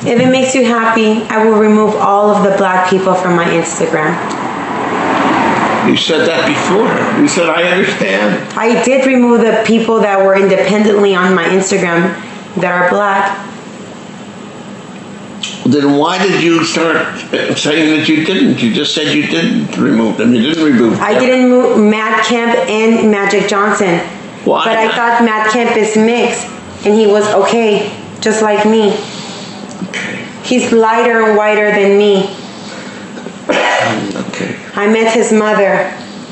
If it makes you happy, I will remove all of the black people from my Instagram. You said that before. You said, I understand. I did remove the people that were independently on my Instagram that are black. Then why did you start saying that you didn't? You just said you didn't remove them. You didn't remove them. I didn't move Matt Kemp and Magic Johnson. Why? But I thought Matt Kemp is mixed, and he was okay, just like me. Okay. He's lighter and whiter than me. Okay. I met his mother.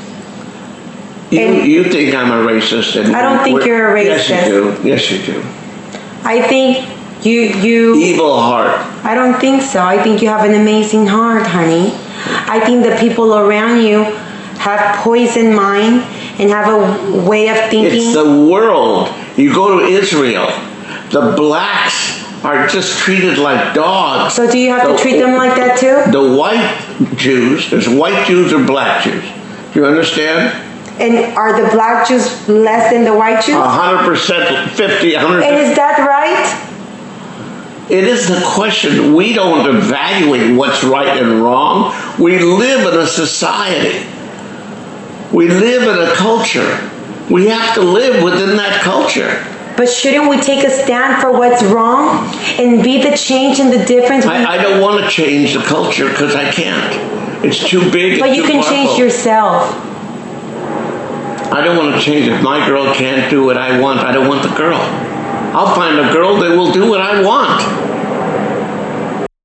You think I'm a racist? And I don't think you're a racist. Yes, you do. Yes, you do. I think you Evil heart. I don't think so. I think you have an amazing heart, honey. I think the people around you have poisoned mind and have a way of thinking. It's the world. You go to Israel, the blacks are just treated like dogs. So do you have to treat them like that too? The white Jews, there's white Jews or black Jews. Do you understand? And are the black Jews less than the white Jews? 100%, 50, 100%. And is that right? It is the question. We don't evaluate what's right and wrong. We live in a society. We live in a culture. We have to live within that culture. But shouldn't we take a stand for what's wrong and be the change and the difference? I don't want to change the culture because I can't. It's too big. But you can change yourself. I don't want to change. If my girl can't do what I want, I don't want the girl. I'll find a girl that will do what I want.